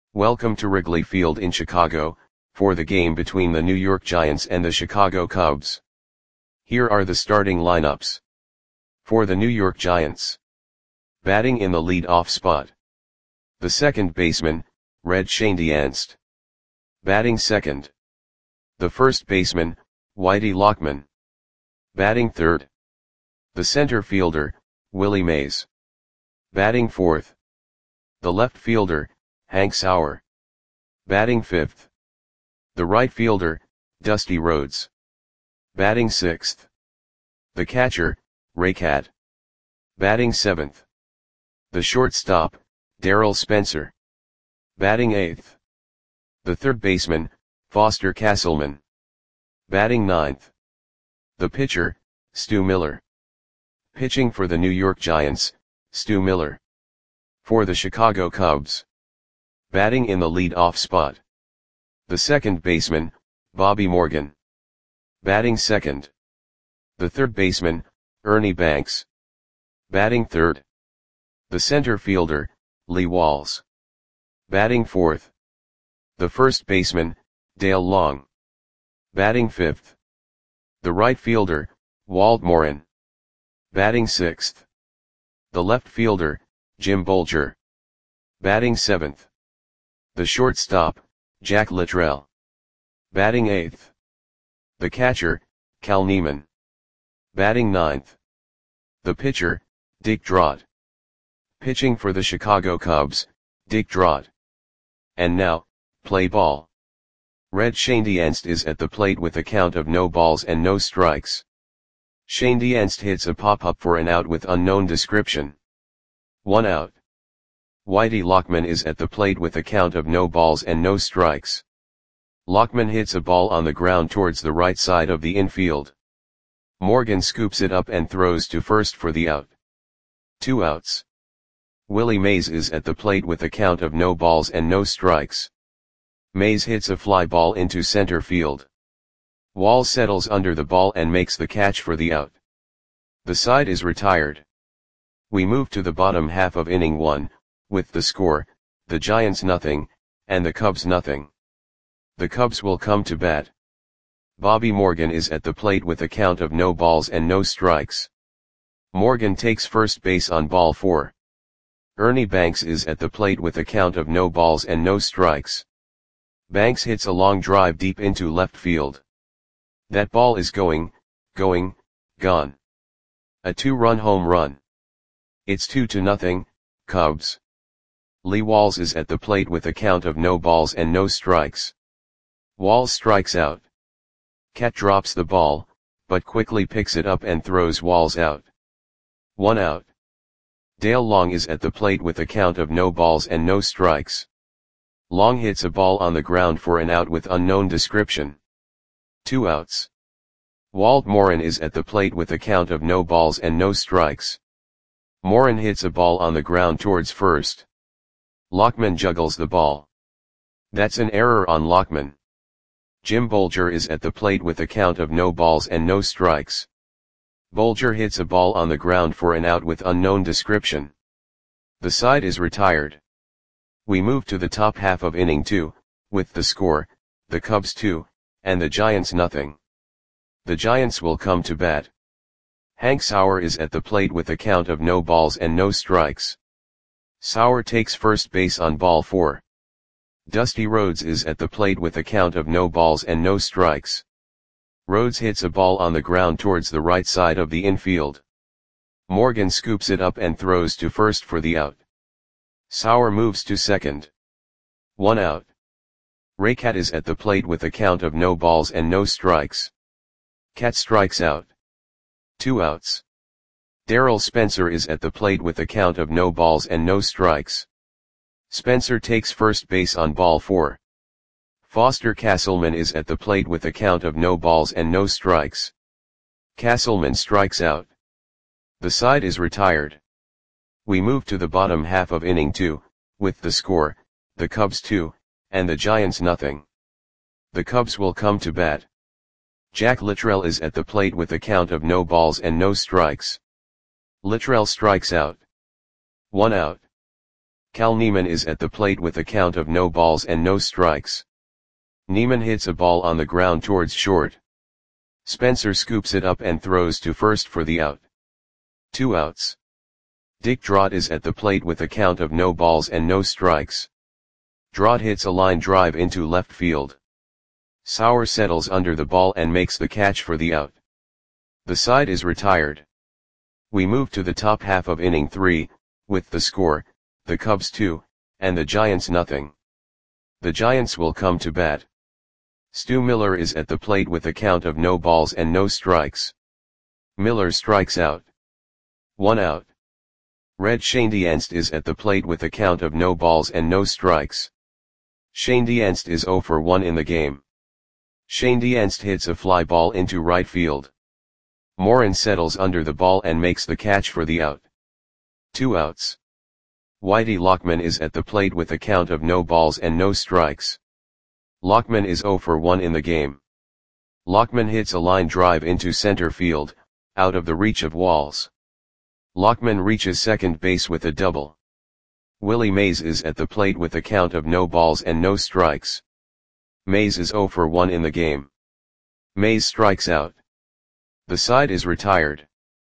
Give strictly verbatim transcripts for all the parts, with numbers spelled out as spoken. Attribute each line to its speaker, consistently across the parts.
Speaker 1: Welcome to Wrigley Field in Chicago, for the game between the New York Giants and the Chicago Cubs. Here are the starting lineups. For the New York Giants. Batting in the lead-off spot. The second baseman, Red Schoendienst. Batting second. The first baseman, Whitey Lockman. Batting third. The center fielder, Willie Mays. Batting fourth. The left fielder, Hank Sauer. Batting fifth. The right fielder, Dusty Rhodes. Batting sixth. The catcher, Ray Cat. Batting seventh. The shortstop, Darryl Spencer. Batting eighth. The third baseman, Foster Castleman. Batting ninth. The pitcher, Stu Miller. Pitching for the New York Giants, Stu Miller. For the Chicago Cubs. Batting in the lead-off spot. The second baseman, Bobby Morgan. Batting second. The third baseman, Ernie Banks. Batting third. The center fielder, Lee Walls. Batting fourth. The first baseman, Dale Long. Batting fifth. The right fielder, Walt Morin. Batting sixth. The left fielder, Jim Bolger. Batting seventh. The shortstop, Jack Littrell. Batting eighth. The catcher, Cal Neiman. Batting ninth. The pitcher, Dick Drott. Pitching for the Chicago Cubs, Dick Drott. And now, play ball. Red Schoendienst is at the plate with a count of no balls and no strikes. Schoendienst hits a pop-up for an out with unknown description. One out. Whitey Lockman is at the plate with a count of no balls and no strikes. Lockman hits a ball on the ground towards the right side of the infield. Morgan scoops it up and throws to first for the out. Two outs. Willie Mays is at the plate with a count of no balls and no strikes. Mays hits a fly ball into center field. Walls settles under the ball and makes the catch for the out. The side is retired. We move to the bottom half of inning one, with the score, the Giants nothing, and the Cubs nothing. The Cubs will come to bat. Bobby Morgan is at the plate with a count of no balls and no strikes. Morgan takes first base on ball four. Ernie Banks is at the plate with a count of no balls and no strikes. Banks hits a long drive deep into left field. That ball is going, going, gone. A two-run home run. It's two to nothing, Cubs. Lee Walls is at the plate with a count of no balls and no strikes. Walls strikes out. Cat drops the ball, but quickly picks it up and throws Walls out. One out. Dale Long is at the plate with a count of no balls and no strikes. Long hits a ball on the ground for an out with unknown description. Two outs. Walt Morin is at the plate with a count of no balls and no strikes. Morin hits a ball on the ground towards first. Lockman juggles the ball. That's an error on Lockman. Jim Bolger is at the plate with a count of no balls and no strikes. Bolger hits a ball on the ground for an out with unknown description. The side is retired. We move to the top half of inning two, with the score, the Cubs two, and the Giants nothing. The Giants will come to bat. Hank Sauer is at the plate with a count of no balls and no strikes. Sauer takes first base on ball four. Dusty Rhodes is at the plate with a count of no balls and no strikes. Rhodes hits a ball on the ground towards the right side of the infield. Morgan scoops it up and throws to first for the out. Sauer moves to second. One out. Ray Cat is at the plate with a count of no balls and no strikes. Cat strikes out. Two outs. Darryl Spencer is at the plate with a count of no balls and no strikes. Spencer takes first base on ball four. Foster Castleman is at the plate with a count of no balls and no strikes. Castleman strikes out. The side is retired. We move to the bottom half of inning two, with the score, the Cubs two, and the Giants nothing. The Cubs will come to bat. Jack Littrell is at the plate with a count of no balls and no strikes. Littrell strikes out. One out. Cal Neiman is at the plate with a count of no balls and no strikes. Neiman hits a ball on the ground towards short. Spencer scoops it up and throws to first for the out. Two outs. Dick Drott is at the plate with a count of no balls and no strikes. Drott hits a line drive into left field. Sauer settles under the ball and makes the catch for the out. The side is retired. We move to the top half of inning three, with the score, the Cubs two, and the Giants nothing. The Giants will come to bat. Stu Miller is at the plate with a count of no balls and no strikes. Miller strikes out. One out. Red Schoendienst is at the plate with a count of no balls and no strikes. Schoendienst is zero for one in the game. Schoendienst hits a fly ball into right field. Morin settles under the ball and makes the catch for the out. Two outs. Whitey Lockman is at the plate with a count of no balls and no strikes. Lockman is zero for one in the game. Lockman hits a line drive into center field, out of the reach of Walls. Lockman reaches second base with a double. Willie Mays is at the plate with a count of no balls and no strikes. Mays is zero for one in the game. Mays strikes out. The side is retired.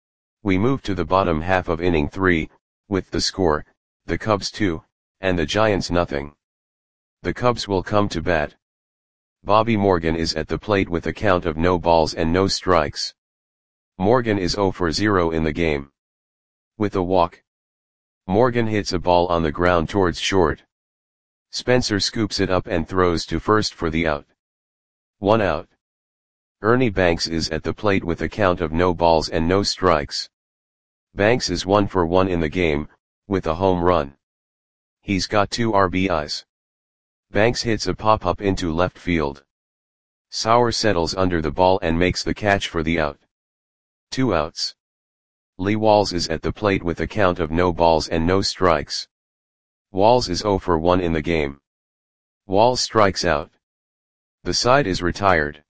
Speaker 1: We move to the bottom half of inning three, with the score, the Cubs two, and the Giants nothing. The Cubs will come to bat. Bobby Morgan is at the plate with a count of no balls and no strikes. Morgan is zero for zero in the game. With a walk. Morgan hits a ball on the ground towards short. Spencer scoops it up and throws to first for the out. One out. Ernie Banks is at the plate with a count of no balls and no strikes. Banks is one for one in the game, with a home run. He's got two R B Is. Banks hits a pop-up into left field. Sauer settles under the ball and makes the catch for the out. Two outs. Lee Walls is at the plate with a count of no balls and no strikes. Walls is zero for one in the game. Walls strikes out. The side is retired.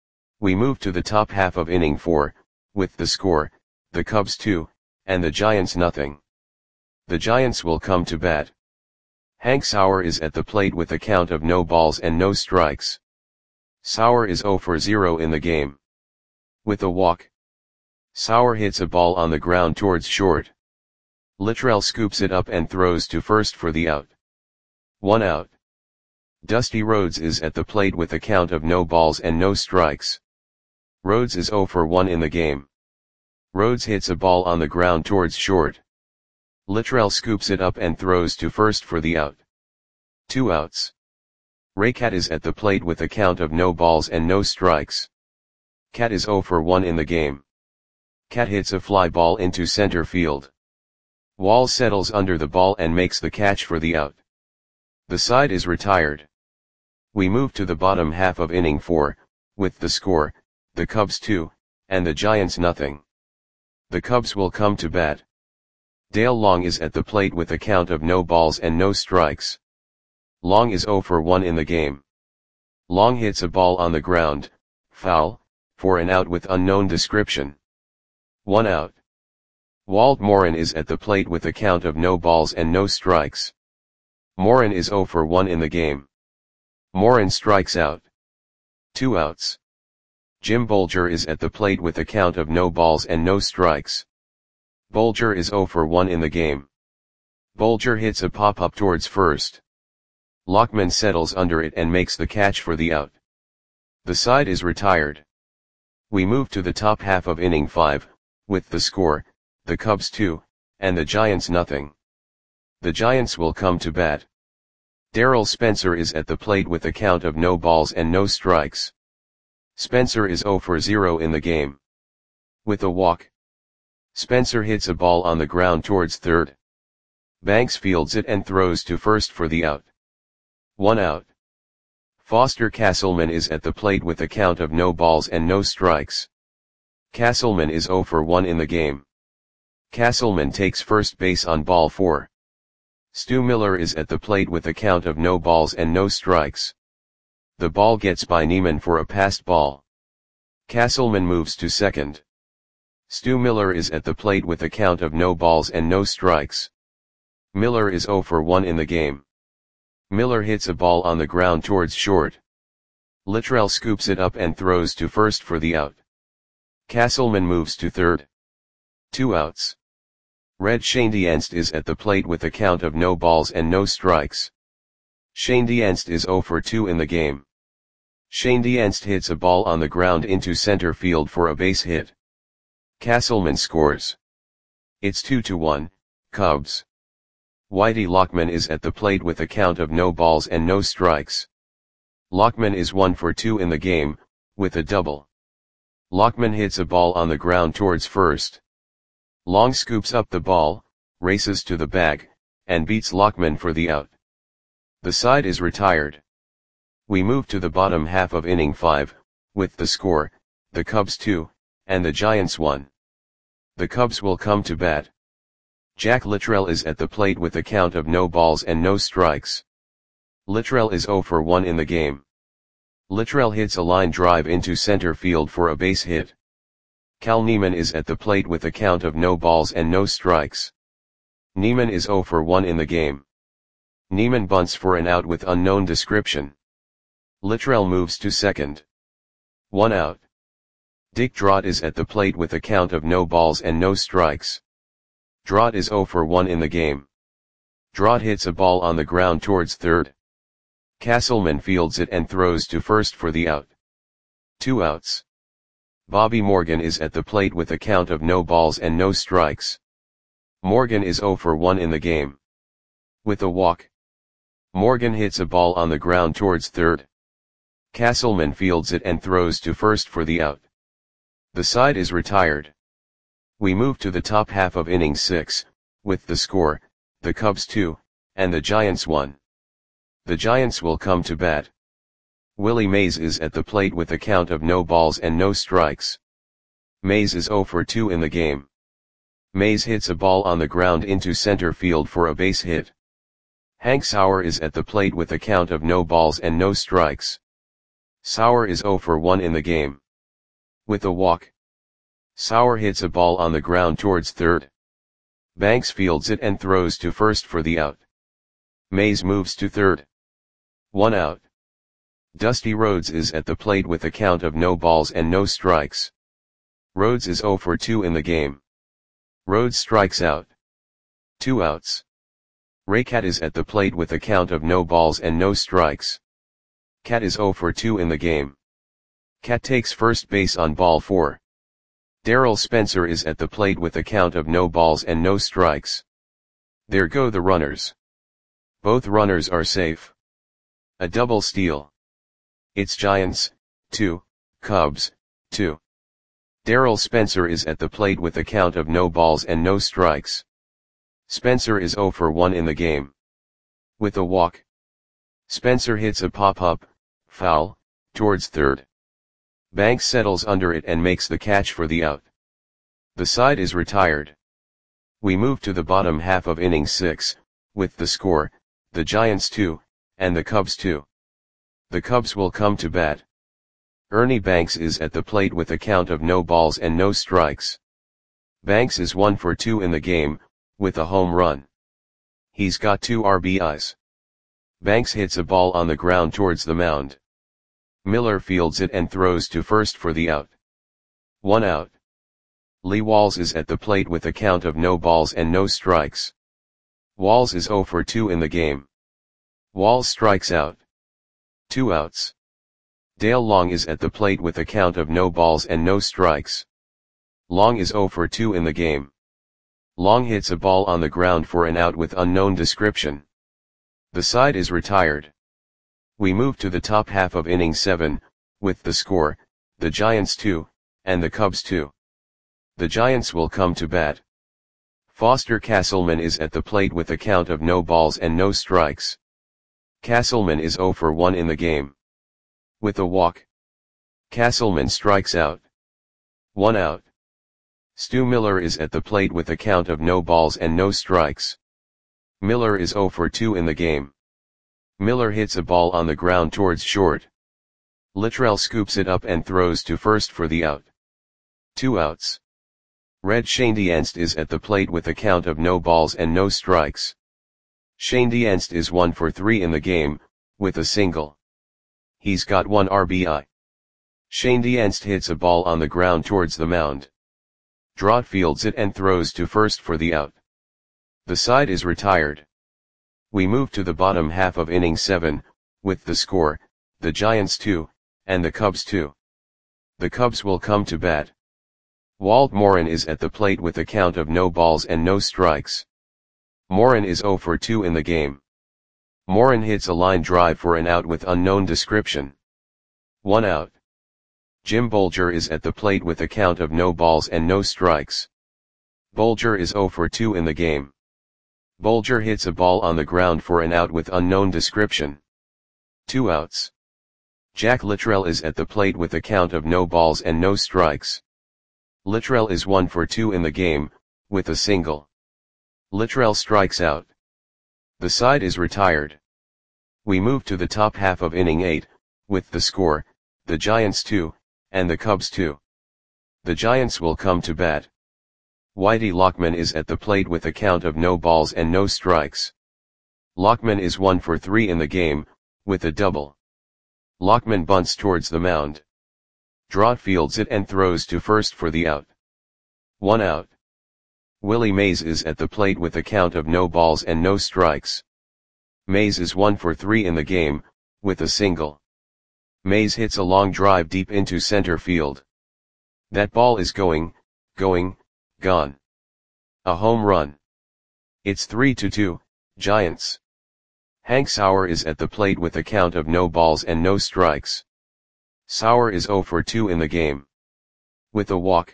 Speaker 1: We move to the top half of inning four, with the score, the Cubs two, and the Giants nothing. The Giants will come to bat. Hank Sauer is at the plate with a count of no balls and no strikes. Sauer is zero for zero in the game. With a walk. Sauer hits a ball on the ground towards short. Littrell scoops it up and throws to first for the out. One out. Dusty Rhodes is at the plate with a count of no balls and no strikes. Rhodes is zero for one in the game. Rhodes hits a ball on the ground towards short. Littrell scoops it up and throws to first for the out. Two outs. Raycat is at the plate with a count of no balls and no strikes. Cat is zero for one in the game. Cat hits a fly ball into center field. Walls settles under the ball and makes the catch for the out. The side is retired. We move to the bottom half of inning four, with the score, the Cubs two, and the Giants nothing. The Cubs will come to bat. Dale Long is at the plate with a count of no balls and no strikes. Long is zero for one in the game. Long hits a ball on the ground, foul, for an out with unknown description. One out. Walt Morin is at the plate with a count of no balls and no strikes. Morin is zero for one in the game. Morin strikes out. Two outs. Jim Bolger is at the plate with a count of no balls and no strikes. Bolger is zero for one in the game. Bolger hits a pop-up towards first. Lockman settles under it and makes the catch for the out. The side is retired. We move to the top half of inning five, with the score, the Cubs two, and the Giants nothing. The Giants will come to bat. Darrell Spencer is at the plate with a count of no balls and no strikes. Spencer is zero for zero in the game. With a walk. Spencer hits a ball on the ground towards third. Banks fields it and throws to first for the out. One out. Foster Castleman is at the plate with a count of no balls and no strikes. Castleman is zero for one in the game. Castleman takes first base on ball four. Stu Miller is at the plate with a count of no balls and no strikes. The ball gets by Neiman for a passed ball. Castleman moves to second. Stu Miller is at the plate with a count of no balls and no strikes. Miller is zero for one in the game. Miller hits a ball on the ground towards short. Littrell scoops it up and throws to first for the out. Castleman moves to third. Two outs. Red Schoendienst is at the plate with a count of no balls and no strikes. Schoendienst is zero for two in the game. Schoendienst hits a ball on the ground into center field for a base hit. Castleman scores. It's two to one, Cubs. Whitey Lockman is at the plate with a count of no balls and no strikes. Lockman is one for two in the game, with a double. Lockman hits a ball on the ground towards first. Long scoops up the ball, races to the bag, and beats Lockman for the out. The side is retired. We move to the bottom half of inning five, with the score, the Cubs two, and the Giants one. The Cubs will come to bat. Jack Littrell is at the plate with a count of no balls and no strikes. Littrell is zero for one in the game. Littrell hits a line drive into center field for a base hit. Cal Neiman is at the plate with a count of no balls and no strikes. Neiman is zero for one in the game. Neiman bunts for an out with unknown description. Littrell moves to second. One out. Dick Drott is at the plate with a count of no balls and no strikes. Drott is zero for one in the game. Drott hits a ball on the ground towards third. Castleman fields it and throws to first for the out. Two outs. Bobby Morgan is at the plate with a count of no balls and no strikes. Morgan is zero for one in the game. With a walk. Morgan hits a ball on the ground towards third. Castleman fields it and throws to first for the out. The side is retired. We move to the top half of inning six, with the score, the Cubs two, and the Giants one. The Giants will come to bat. Willie Mays is at the plate with a count of no balls and no strikes. Mays is zero for two in the game. Mays hits a ball on the ground into center field for a base hit. Hank Sauer is at the plate with a count of no balls and no strikes. Sauer is zero for one in the game. With a walk. Sauer hits a ball on the ground towards third. Banks fields it and throws to first for the out. Mays moves to third. One out. Dusty Rhodes is at the plate with a count of no balls and no strikes. Rhodes is zero for two in the game. Rhodes strikes out. Two outs. Ray Cat is at the plate with a count of no balls and no strikes. Cat is zero for two in the game. Cat takes first base on ball four. Darrell Spencer is at the plate with a count of no balls and no strikes. There go the runners. Both runners are safe. A double steal. It's Giants, two, Cubs, two. Darrell Spencer is at the plate with a count of no balls and no strikes. Spencer is zero for one in the game. With a walk. Spencer hits a pop-up, foul, towards third. Banks settles under it and makes the catch for the out. The side is retired. We move to the bottom half of inning six, with the score, the Giants two, and the Cubs two. The Cubs will come to bat. Ernie Banks is at the plate with a count of no balls and no strikes. Banks is one for two in the game, with a home run. He's got two R B Is. Banks hits a ball on the ground towards the mound. Miller fields it and throws to first for the out. One out. Lee Walls is at the plate with a count of no balls and no strikes. Walls is zero for two in the game. Walls strikes out. Two outs. Dale Long is at the plate with a count of no balls and no strikes. Long is zero for two in the game. Long hits a ball on the ground for an out with unknown description. The side is retired. We move to the top half of inning seven, with the score, the Giants two, and the Cubs two. The Giants will come to bat. Foster Castleman is at the plate with a count of no balls and no strikes. Castleman is zero for one in the game. With a walk. Castleman strikes out. One out. Stu Miller is at the plate with a count of no balls and no strikes. Miller is zero for two in the game. Miller hits a ball on the ground towards short. Littrell scoops it up and throws to first for the out. Two outs. Red Schoendienst is at the plate with a count of no balls and no strikes. Shane Dienst is one for three in the game, with a single. He's got one R B I. Shane Dienst hits a ball on the ground towards the mound. Drott fields it and throws to first for the out. The side is retired. We move to the bottom half of inning seven, with the score, the Giants two, and the Cubs two. The Cubs will come to bat. Walt Morin is at the plate with a count of no balls and no strikes. Morin is zero for two in the game. Morin hits a line drive for an out with unknown description. One out. Jim Bolger is at the plate with a count of no balls and no strikes. Bolger is zero for two in the game. Bolger hits a ball on the ground for an out with unknown description. Two outs. Jack Littrell is at the plate with a count of no balls and no strikes. Littrell is one for two in the game, with a single. Littrell strikes out. The side is retired. We move to the top half of inning eight, with the score, the Giants two, and the Cubs two. The Giants will come to bat. Whitey Lockman is at the plate with a count of no balls and no strikes. Lockman is one for three in the game, with a double. Lockman bunts towards the mound. Drott fields it and throws to first for the out. One out. Willie Mays is at the plate with a count of no balls and no strikes. Mays is one for three in the game, with a single. Mays hits a long drive deep into center field. That ball is going, going, gone. A home run. It's three to two, Giants. Hank Sauer is at the plate with a count of no balls and no strikes. Sauer is zero for two in the game. With a walk.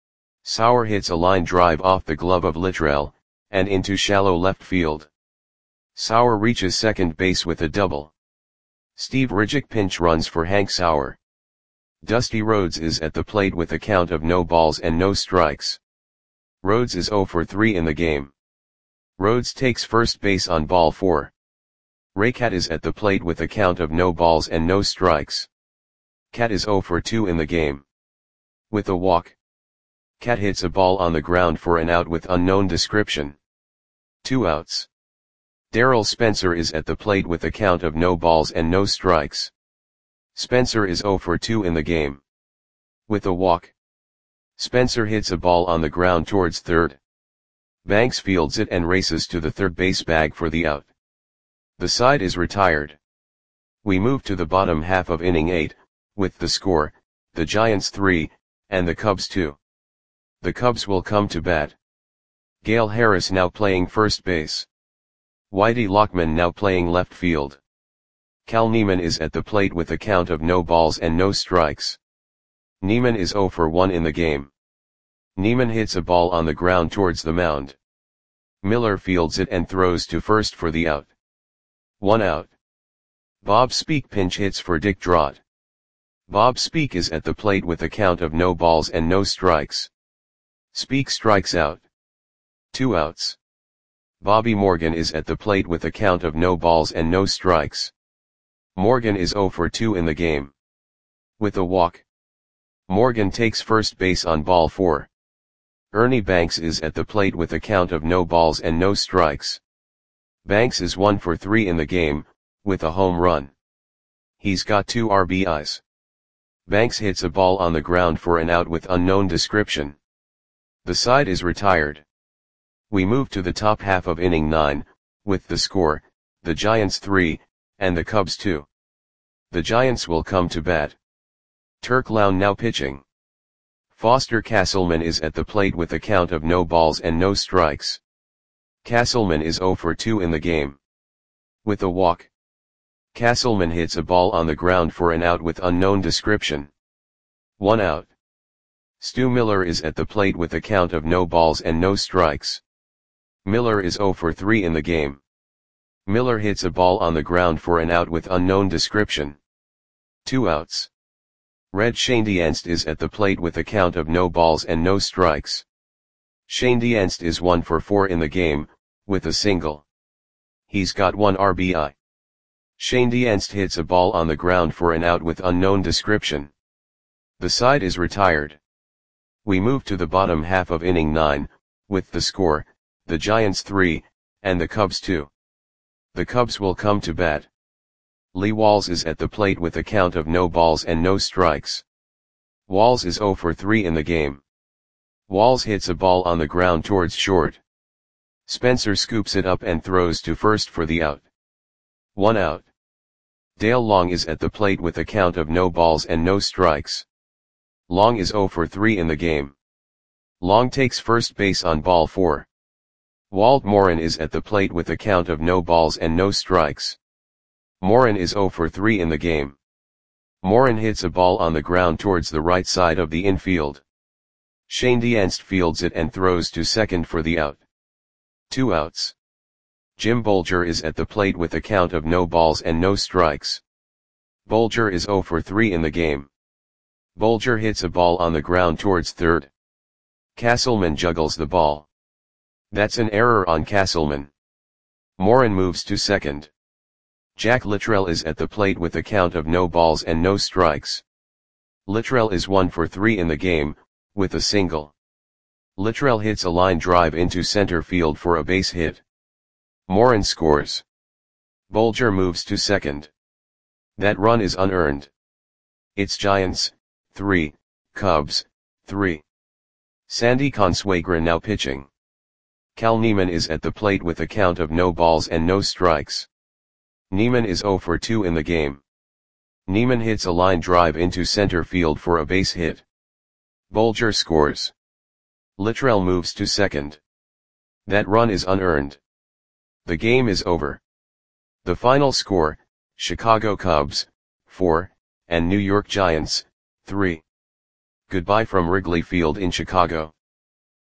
Speaker 1: Sauer hits a line drive off the glove of Littrell, and into shallow left field. Sauer reaches second base with a double. Steve Ridgick pinch runs for Hank Sauer. Dusty Rhodes is at the plate with a count of no balls and no strikes. Rhodes is zero for three in the game. Rhodes takes first base on ball four. Ray Cat is at the plate with a count of no balls and no strikes. Cat is zero for two in the game. With a walk. Cat hits a ball on the ground for an out with unknown description. Two outs. Darrell Spencer is at the plate with a count of no balls and no strikes. Spencer is zero for two in the game. With a walk. Spencer hits a ball on the ground towards third. Banks fields it and races to the third base bag for the out. The side is retired. We move to the bottom half of inning eight, with the score, the Giants three, and the Cubs two. The Cubs will come to bat. Gale Harris now playing first base. Whitey Lockman now playing left field. Cal Neiman is at the plate with a count of no balls and no strikes. Neiman is zero for one in the game. Neiman hits a ball on the ground towards the mound. Miller fields it and throws to first for the out. One out. Bob Speak pinch hits for Dick Drott. Bob Speak is at the plate with a count of no balls and no strikes. Speak strikes out. Two outs. Bobby Morgan is at the plate with a count of no balls and no strikes. Morgan is zero for two in the game. With a walk. Morgan takes first base on ball four. Ernie Banks is at the plate with a count of no balls and no strikes. Banks is one for three in the game, with a home run. He's got two R B Is. Banks hits a ball on the ground for an out with unknown description. The side is retired. We move to the top half of inning nine, with the score, the Giants three, and the Cubs two. The Giants will come to bat. Turk Lown now pitching. Foster Castleman is at the plate with a count of no balls and no strikes. Castleman is zero for two in the game. With a walk. Castleman hits a ball on the ground for an out with unknown description. One out. Stu Miller is at the plate with a count of no balls and no strikes. Miller is zero for three in the game. Miller hits a ball on the ground for an out with unknown description. Two outs. Red Shane Dienst is at the plate with a count of no balls and no strikes. Shane Dienst is one for four in the game, with a single. He's got one R B I. Shane Dienst hits a ball on the ground for an out with unknown description. The side is retired. We move to the bottom half of inning nine, with the score, the Giants three, and the Cubs two. The Cubs will come to bat. Lee Walls is at the plate with a count of no balls and no strikes. Walls is oh for three in the game. Walls hits a ball on the ground towards short. Spencer scoops it up and throws to first for the out. One out. Dale Long is at the plate with a count of no balls and no strikes. Long is oh for three in the game. Long takes first base on ball four. Walt Morin is at the plate with a count of no balls and no strikes. Morin is oh for three in the game. Morin hits a ball on the ground towards the right side of the infield. Shane Dienst fields it and throws to second for the out. Two outs. Jim Bolger is at the plate with a count of no balls and no strikes. Bolger is oh for three in the game. Bolger hits a ball on the ground towards third. Castleman juggles the ball. That's an error on Castleman. Morin moves to second. Jack Littrell is at the plate with a count of no balls and no strikes. Littrell is one for three in the game, with a single. Littrell hits a line drive into center field for a base hit. Morin scores. Bolger moves to second. That run is unearned. It's Giants, three, Cubs, three. Sandy Consuegra now pitching. Cal Neiman is at the plate with a count of no balls and no strikes. Neiman is oh for two in the game. Neiman hits a line drive into center field for a base hit. Bolger scores. Littrell moves to second. That run is unearned. The game is over. The final score, Chicago Cubs, four, and New York Giants, three. Goodbye from Wrigley Field in Chicago.